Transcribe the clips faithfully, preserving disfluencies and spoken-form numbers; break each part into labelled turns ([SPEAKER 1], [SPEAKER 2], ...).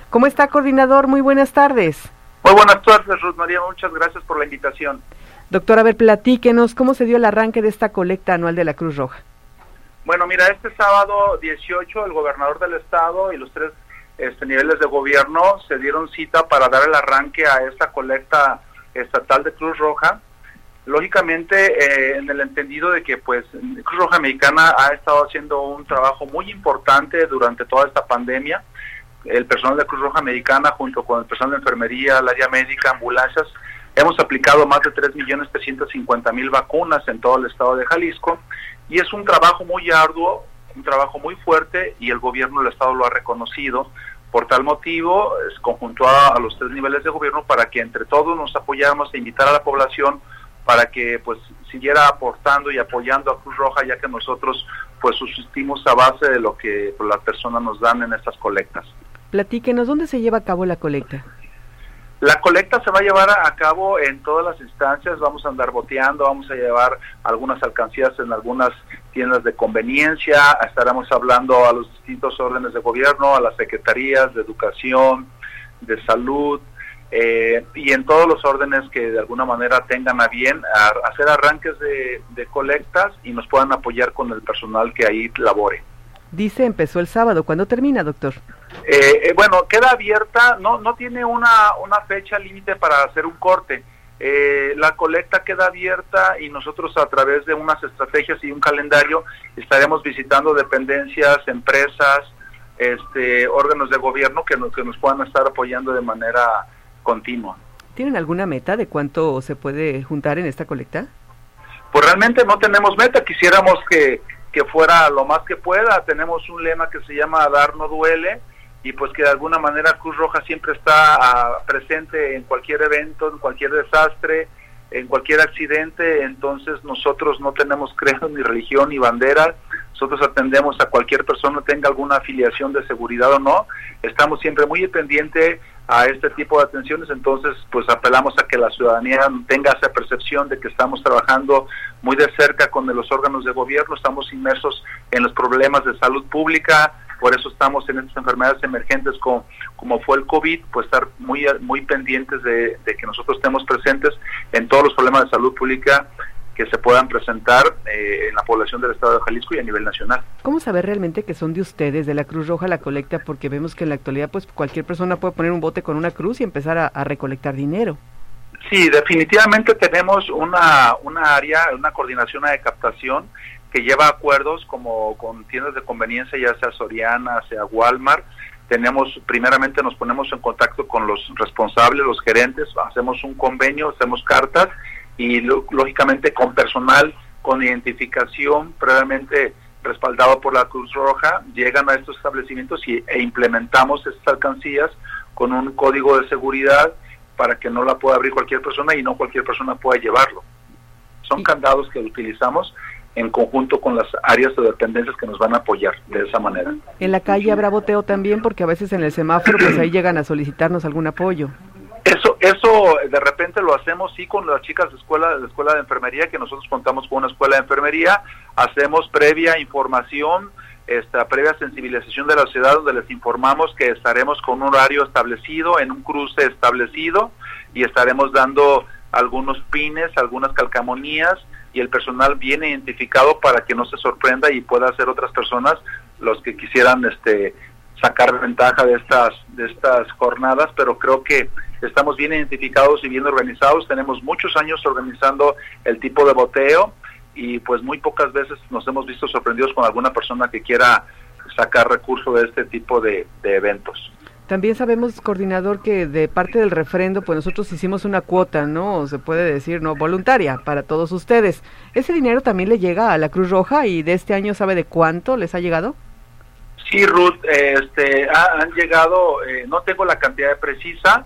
[SPEAKER 1] ¿Cómo está, coordinador? Muy buenas tardes.
[SPEAKER 2] Muy buenas tardes, Ruth María, muchas gracias por la invitación.
[SPEAKER 1] Doctor, a ver, platíquenos, ¿cómo se dio el arranque de esta colecta anual de la Cruz Roja?
[SPEAKER 2] Bueno, mira, este sábado dieciocho, el gobernador del estado y los tres este, niveles de gobierno se dieron cita para dar el arranque a esta colecta estatal de Cruz Roja. Lógicamente, eh, en el entendido de que pues Cruz Roja Mexicana ha estado haciendo un trabajo muy importante durante toda esta pandemia. El personal de Cruz Roja Mexicana, junto con el personal de enfermería, el área médica, ambulancias, hemos aplicado más de tres millones trescientos cincuenta mil vacunas en todo el estado de Jalisco, y es un trabajo muy arduo, un trabajo muy fuerte, y el gobierno del estado lo ha reconocido. Por tal motivo, es conjunto a, a los tres niveles de gobierno para que entre todos nos apoyáramos e invitar a la población para que pues siguiera aportando y apoyando a Cruz Roja, ya que nosotros pues subsistimos a base de lo que pues, las personas nos dan en estas colectas.
[SPEAKER 1] Platíquenos, ¿dónde se lleva a cabo la colecta?
[SPEAKER 2] La colecta se va a llevar a cabo en todas las instancias, vamos a andar boteando, vamos a llevar algunas alcancías en algunas tiendas de conveniencia, estaremos hablando a los distintos órdenes de gobierno, a las secretarías de educación, de salud, eh, y en todos los órdenes que de alguna manera tengan a bien a hacer arranques de, de colectas y nos puedan apoyar con el personal que ahí labore.
[SPEAKER 1] Dice, empezó el sábado. ¿Cuándo termina, doctor?
[SPEAKER 2] Eh, eh, bueno, queda abierta, no no tiene una, una fecha límite para hacer un corte. Eh, la colecta queda abierta y nosotros a través de unas estrategias y un calendario estaremos visitando dependencias, empresas, este, órganos de gobierno que nos, que nos puedan estar apoyando de manera continua.
[SPEAKER 1] ¿Tienen alguna meta de cuánto se puede juntar en esta colecta?
[SPEAKER 2] Pues realmente no tenemos meta, quisiéramos que, que fuera lo más que pueda. Tenemos un lema que se llama Dar no duele, y pues que de alguna manera Cruz Roja siempre está uh, presente en cualquier evento, en cualquier desastre, en cualquier accidente. Entonces nosotros no tenemos credo, ni religión, ni bandera. Nosotros atendemos a cualquier persona, tenga alguna afiliación de seguridad o no. Estamos siempre muy pendientes a este tipo de atenciones, entonces pues apelamos a que la ciudadanía tenga esa percepción de que estamos trabajando muy de cerca con los órganos de gobierno, estamos inmersos en los problemas de salud pública, por eso estamos en estas enfermedades emergentes como, como fue el COVID, pues estar muy muy pendientes de, de que nosotros estemos presentes en todos los problemas de salud pública que se puedan presentar eh, en la población del estado de Jalisco y a nivel nacional.
[SPEAKER 1] ¿Cómo saber realmente que son de ustedes, de la Cruz Roja, la colecta? Porque vemos que en la actualidad pues cualquier persona puede poner un bote con una cruz y empezar a, a recolectar dinero.
[SPEAKER 2] Sí, definitivamente tenemos una, una área, una coordinación de captación que lleva acuerdos como con tiendas de conveniencia, ya sea Soriana, sea Walmart. Tenemos, primeramente nos ponemos en contacto con los responsables, los gerentes, hacemos un convenio, hacemos cartas, y lógicamente con personal con identificación previamente respaldado por la Cruz Roja, llegan a estos establecimientos y, e implementamos estas alcancías con un código de seguridad para que no la pueda abrir cualquier persona y no cualquier persona pueda llevarlo. Son candados que utilizamos en conjunto con las áreas de dependencias que nos van a apoyar de esa manera.
[SPEAKER 1] En la calle habrá boteo también, porque a veces en el semáforo pues ahí llegan a solicitarnos algún apoyo.
[SPEAKER 2] Eso, eso de repente lo hacemos sí con las chicas de escuela, de la escuela de enfermería, que nosotros contamos con una escuela de enfermería, hacemos previa información, esta previa sensibilización de la sociedad, donde les informamos que estaremos con un horario establecido, en un cruce establecido, y estaremos dando algunos pines, algunas calcamonías, y el personal viene identificado para que no se sorprenda y pueda ser otras personas los que quisieran este sacar ventaja de estas de estas jornadas, pero creo que estamos bien identificados y bien organizados, tenemos muchos años organizando el tipo de boteo y pues muy pocas veces nos hemos visto sorprendidos con alguna persona que quiera sacar recursos de este tipo de, de eventos.
[SPEAKER 1] También sabemos, coordinador, que de parte del refrendo, pues nosotros hicimos una cuota, ¿no? Se puede decir, ¿no? Voluntaria para todos ustedes. ¿Ese dinero también le llega a la Cruz Roja y de este año sabe de cuánto les ha llegado?
[SPEAKER 2] Sí, Ruth, este, ha, han llegado, eh, no tengo la cantidad precisa,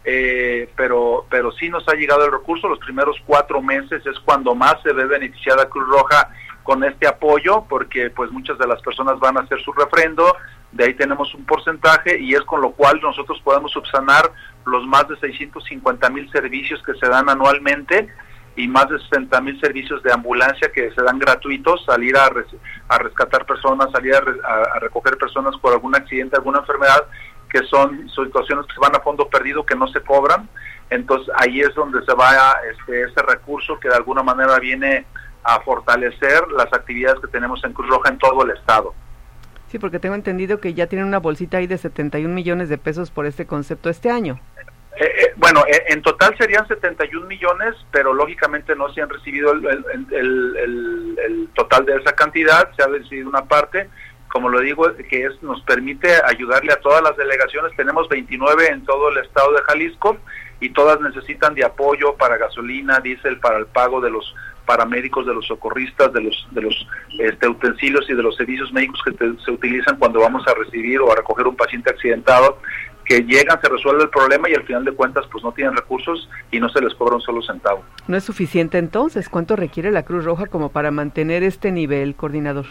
[SPEAKER 2] eh, pero pero sí nos ha llegado el recurso. Los primeros cuatro meses es cuando más se ve beneficiada Cruz Roja con este apoyo, porque pues muchas de las personas van a hacer su refrendo, de ahí tenemos un porcentaje y es con lo cual nosotros podemos subsanar los más de seiscientos cincuenta mil servicios que se dan anualmente y más de sesenta mil servicios de ambulancia que se dan gratuitos, salir a, res, a rescatar personas, salir a, re, a, a recoger personas por algún accidente, alguna enfermedad, que son situaciones que se van a fondo perdido, que no se cobran. Entonces ahí es donde se va este, ese recurso que de alguna manera viene a fortalecer las actividades que tenemos en Cruz Roja en todo el estado.
[SPEAKER 1] Sí, porque tengo entendido que ya tienen una bolsita ahí de setenta y un millones de pesos por este concepto este año.
[SPEAKER 2] Eh, eh, bueno, eh, en total serían setenta y un millones, pero lógicamente no se han recibido el, el, el, el, el total de esa cantidad, se ha recibido una parte. Como lo digo, que es nos permite ayudarle a todas las delegaciones. Tenemos veintinueve en todo el estado de Jalisco y todas necesitan de apoyo para gasolina, diésel, para el pago de los paramédicos, de los socorristas, de los de los este, utensilios y de los servicios médicos que te, se utilizan cuando vamos a recibir o a recoger un paciente accidentado, que llegan, se resuelve el problema y al final de cuentas pues no tienen recursos y no se les cobra un solo centavo.
[SPEAKER 1] ¿No es suficiente entonces? ¿Cuánto requiere la Cruz Roja como para mantener este nivel, coordinador?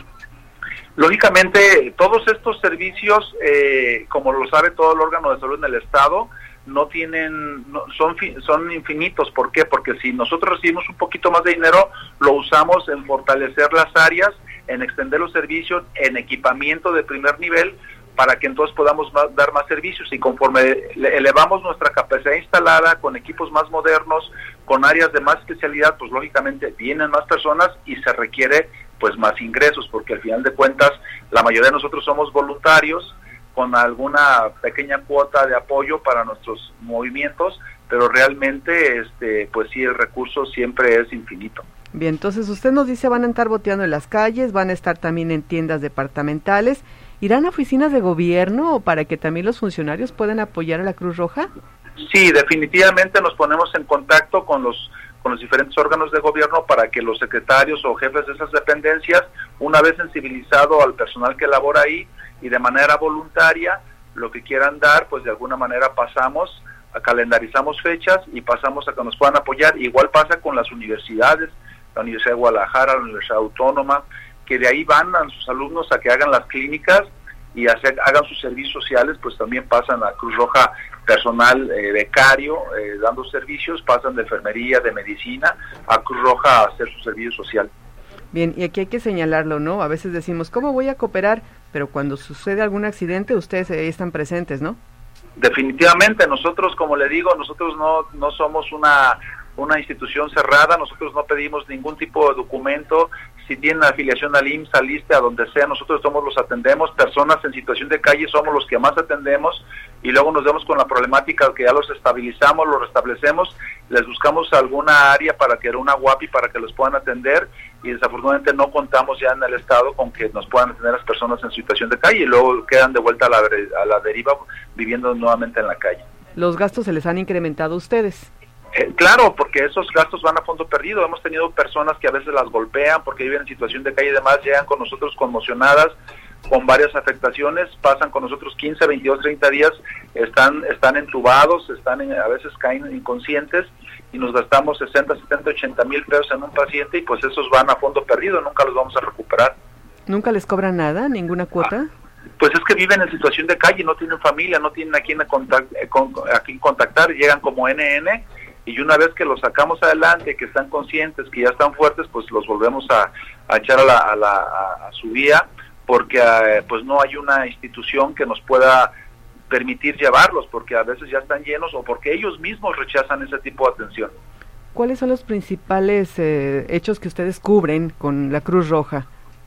[SPEAKER 2] Lógicamente, todos estos servicios, eh, como lo sabe todo el órgano de salud en el estado, no tienen, no, son son infinitos. ¿Por qué? Porque si nosotros recibimos un poquito más de dinero, lo usamos en fortalecer las áreas, en extender los servicios, en equipamiento de primer nivel, para que entonces podamos más, dar más servicios, y conforme elevamos nuestra capacidad instalada con equipos más modernos, con áreas de más especialidad, pues lógicamente vienen más personas y se requiere pues más ingresos, porque al final de cuentas la mayoría de nosotros somos voluntarios con alguna pequeña cuota de apoyo para nuestros movimientos, pero realmente este pues sí, el recurso siempre es infinito.
[SPEAKER 1] Bien, entonces usted nos dice van a estar boteando en las calles, van a estar también en tiendas departamentales. ¿Irán a oficinas de gobierno para que también los funcionarios puedan apoyar a la Cruz Roja?
[SPEAKER 2] Sí, definitivamente nos ponemos en contacto con los con los diferentes órganos de gobierno para que los secretarios o jefes de esas dependencias, una vez sensibilizado al personal que labora ahí y de manera voluntaria, lo que quieran dar, pues de alguna manera pasamos, a calendarizamos fechas y pasamos a que nos puedan apoyar. Igual pasa con las universidades, la Universidad de Guadalajara, la Universidad Autónoma, que de ahí van a sus alumnos a que hagan las clínicas y hacer, hagan sus servicios sociales, pues también pasan a Cruz Roja personal eh, becario, eh, dando servicios, pasan de enfermería, de medicina, a Cruz Roja a hacer su servicio social.
[SPEAKER 1] Bien, y aquí hay que señalarlo, ¿no? A veces decimos, ¿cómo voy a cooperar? Pero cuando sucede algún accidente, ustedes eh, están presentes, ¿no?
[SPEAKER 2] Definitivamente, nosotros, como le digo, nosotros no, no somos una, una institución cerrada, nosotros no pedimos ningún tipo de documento. Si tienen afiliación al I M S S, al ISSSTE, a donde sea, nosotros somos los atendemos. Personas en situación de calle somos los que más atendemos, y luego nos vemos con la problemática que ya los estabilizamos, los restablecemos, les buscamos alguna área para que era una guapi para que los puedan atender, y desafortunadamente no contamos ya en el estado con que nos puedan atender las personas en situación de calle y luego quedan de vuelta a la, a la deriva viviendo nuevamente en la calle.
[SPEAKER 1] ¿Los gastos se les han incrementado a ustedes?
[SPEAKER 2] Eh, claro, porque esos gastos van a fondo perdido. Hemos tenido personas que a veces las golpean porque viven en situación de calle y demás, llegan con nosotros conmocionadas, con varias afectaciones, pasan con nosotros quince, veintidós, treinta días, están están entubados, están en, a veces caen inconscientes, y nos gastamos sesenta, setenta, ochenta mil pesos en un paciente, y pues esos van a fondo perdido, nunca los vamos a recuperar.
[SPEAKER 1] ¿Nunca les cobran nada, ninguna cuota?
[SPEAKER 2] Ah, pues es que viven en situación de calle, no tienen familia, no tienen a quién, contact, eh, con, a quién contactar, llegan como N N, y una vez que los sacamos adelante, que están conscientes, que ya están fuertes, pues los volvemos a, a echar a, la, a, la, a, a su vía, porque eh, pues no hay una institución que nos pueda permitir llevarlos, porque a veces ya están llenos o porque ellos mismos rechazan ese tipo de atención.
[SPEAKER 1] ¿Cuáles son los principales eh, hechos que ustedes cubren con la Cruz Roja?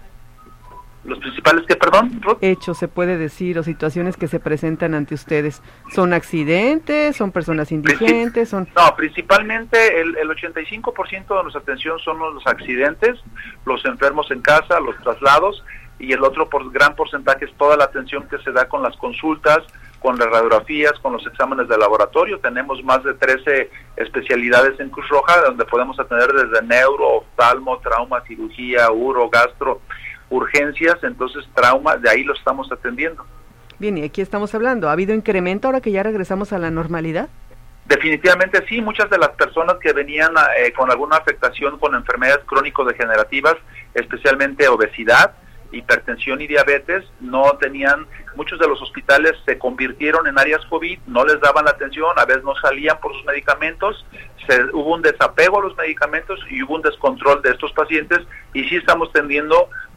[SPEAKER 2] ¿Los principales qué, perdón, Ruth?
[SPEAKER 1] Hechos, se puede decir, o situaciones que se presentan ante ustedes. ¿Son accidentes? ¿Son personas indigentes? son
[SPEAKER 2] No, principalmente el, el ochenta y cinco por ciento de nuestra atención son los accidentes, los enfermos en casa, los traslados, y el otro por gran porcentaje es toda la atención que se da con las consultas, con las radiografías, con los exámenes de laboratorio. Tenemos más de trece especialidades en Cruz Roja, donde podemos atender desde neuro, oftalmo, trauma, cirugía, uro, gastro, urgencias, entonces trauma, de ahí lo estamos atendiendo.
[SPEAKER 1] Bien, y aquí estamos hablando, ¿ha habido incremento ahora que ya regresamos a la normalidad?
[SPEAKER 2] Definitivamente sí, muchas de las personas que venían eh, con alguna afectación con enfermedades crónico-degenerativas, especialmente obesidad, hipertensión y diabetes, no tenían, muchos de los hospitales se convirtieron en áreas COVID, no les daban la atención, a veces no salían por sus medicamentos, se, hubo un desapego a los medicamentos y hubo un descontrol de estos pacientes, y sí estamos teniendo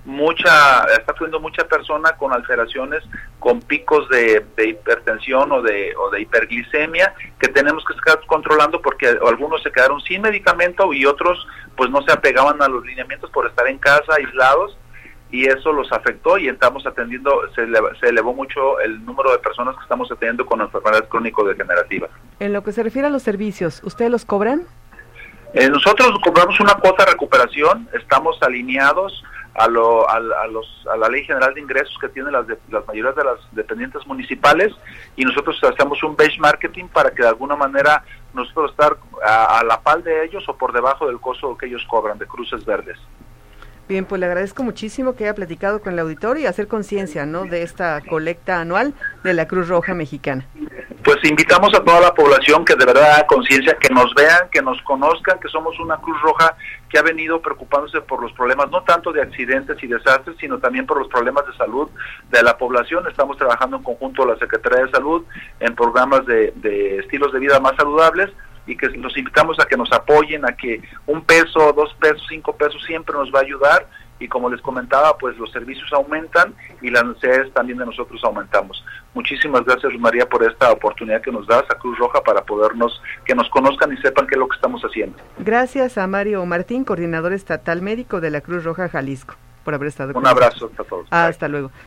[SPEAKER 2] mucha, está acudiendo mucha persona con alteraciones, con picos de, de hipertensión o de, o de hiperglicemia, que tenemos que estar controlando porque algunos se quedaron sin medicamento y otros pues no se apegaban a los lineamientos por estar en casa, aislados, y eso los afectó y estamos atendiendo, se elevó, se elevó mucho el número de personas que estamos atendiendo con enfermedades crónico-degenerativas.
[SPEAKER 1] En lo que se refiere a los servicios, ¿ustedes los cobran?
[SPEAKER 2] Eh, nosotros cobramos una cuota de recuperación, estamos alineados a, lo, a, a, los, a la Ley General de Ingresos que tienen las, de, las mayorías de las dependientes municipales, y nosotros hacemos un benchmarking para que de alguna manera nosotros estar a, a la par de ellos o por debajo del costo que ellos cobran de cruces verdes.
[SPEAKER 1] Bien, pues le agradezco muchísimo que haya platicado con el auditorio y hacer conciencia, ¿no?, de esta colecta anual de la Cruz Roja Mexicana.
[SPEAKER 2] Pues invitamos a toda la población que de verdad haga conciencia, que nos vean, que nos conozcan, que somos una Cruz Roja que ha venido preocupándose por los problemas, no tanto de accidentes y desastres, sino también por los problemas de salud de la población. Estamos trabajando en conjunto con la Secretaría de Salud en programas de, de estilos de vida más saludables, y que los invitamos a que nos apoyen, a que un peso, dos pesos, cinco pesos siempre nos va a ayudar, y como les comentaba, pues los servicios aumentan y las necesidades también de nosotros aumentamos. Muchísimas gracias, María, por esta oportunidad que nos das a Cruz Roja para podernos, que nos conozcan y sepan qué es lo que estamos haciendo.
[SPEAKER 1] Gracias a Mario Martín, coordinador estatal médico de la Cruz Roja Jalisco, por haber estado con
[SPEAKER 2] Un abrazo a todos.
[SPEAKER 1] Hasta luego.